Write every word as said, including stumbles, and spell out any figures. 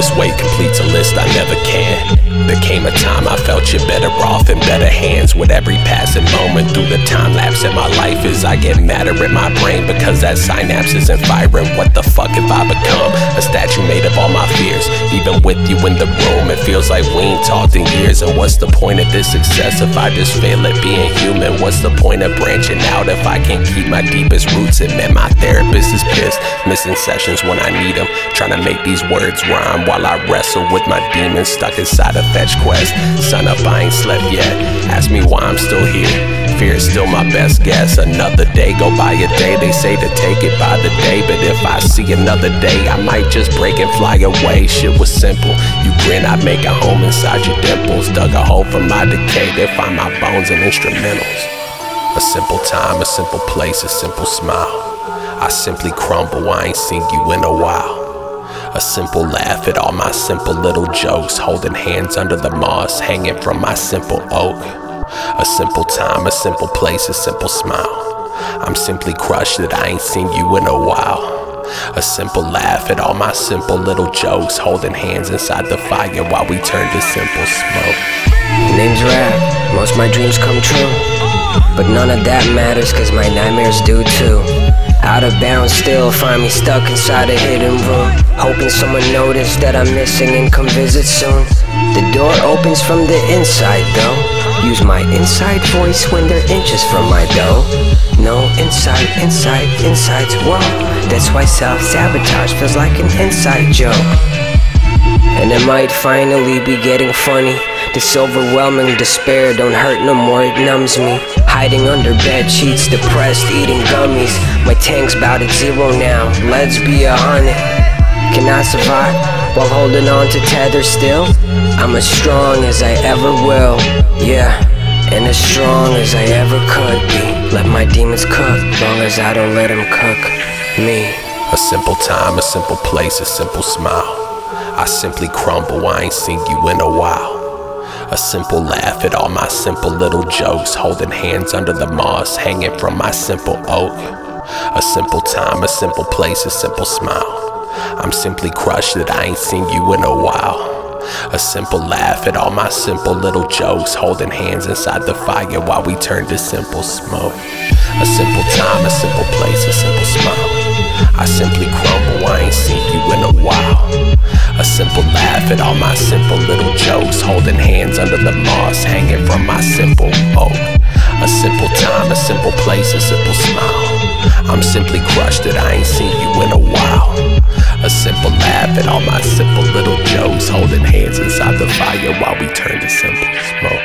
this way completes a list I never can. There came a time I felt you better off in better hands. With every passing moment through the time lapse in my life, as I get madder in my brain because that synapse isn't firing. What the fuck have I become? A statue made of all my fears. Even with you in the room, it feels like we ain't talked in years. And what's the point of this success if I just fail at being human? What's the point of branching out if I can't keep my deepest roots? And man, my therapist is pissed, missing sessions when I need them, trying to make these words rhyme while I wrestle with my demons stuck inside a fetch quest. Sun up, I ain't slept yet. Ask me why I'm still here. Fear is still my best guess. Another day go by a day. They say to take it by the day, but if I see another day, I might just break and fly away. Shit was simple. You grin, I make a home inside your dimples. Dug a hole from my decay. They find my bones and instrumentals. A simple time, a simple place, a simple smile. I simply crumble, I ain't seen you in a while. A simple laugh at all my simple little jokes, holding hands under the moss, hanging from my simple oak. A simple time, a simple place, a simple smile. I'm simply crushed that I ain't seen you in a while. A simple laugh at all my simple little jokes, holding hands inside the fire while we turn to simple smoke. Name's Rap, most my dreams come true, but none of that matters cause my nightmares do too. Out of bounds still, find me stuck inside a hidden room, hoping someone noticed that I'm missing and come visit soon. The door opens from the inside though. Use my inside voice when they're inches from my dough. No inside, inside, inside's whoa. That's why self-sabotage feels like an inside joke. And it might finally be getting funny. This overwhelming despair don't hurt no more, it numbs me. Hiding under bed sheets, depressed, eating gummies. My tank's bout at zero now, let's be a hundred. Can I survive while holding on to tether still? I'm as strong as I ever will, yeah, and as strong as I ever could be. Let my demons cook, long as I don't let them cook me. A simple time, a simple place, a simple smile. I simply crumble, I ain't seen you in a while. A simple laugh at all my simple little jokes, holding hands under the moss, hanging from my simple oak. A simple time, a simple place, a simple smile. I'm simply crushed that I ain't seen you in a while. A simple laugh at all my simple little jokes, holding hands inside the fire while we turn to simple smoke. A simple time, a simple place, a simple smile. I simply crumble, I ain't seen you in a while. A simple laugh at all my simple little jokes, holding hands under the moss, hanging from my simple oak. A simple time, a simple place, a simple smile. I'm simply crushed that I ain't seen you in a while. A simple laugh at all my simple little jokes, holding hands inside the fire while we turn to simple smoke.